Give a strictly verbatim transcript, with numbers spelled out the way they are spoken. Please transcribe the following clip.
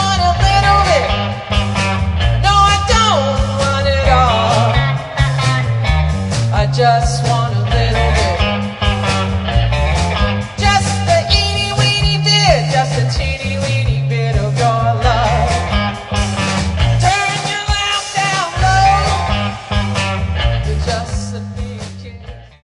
want a little bit. No, I don't want it all. I just want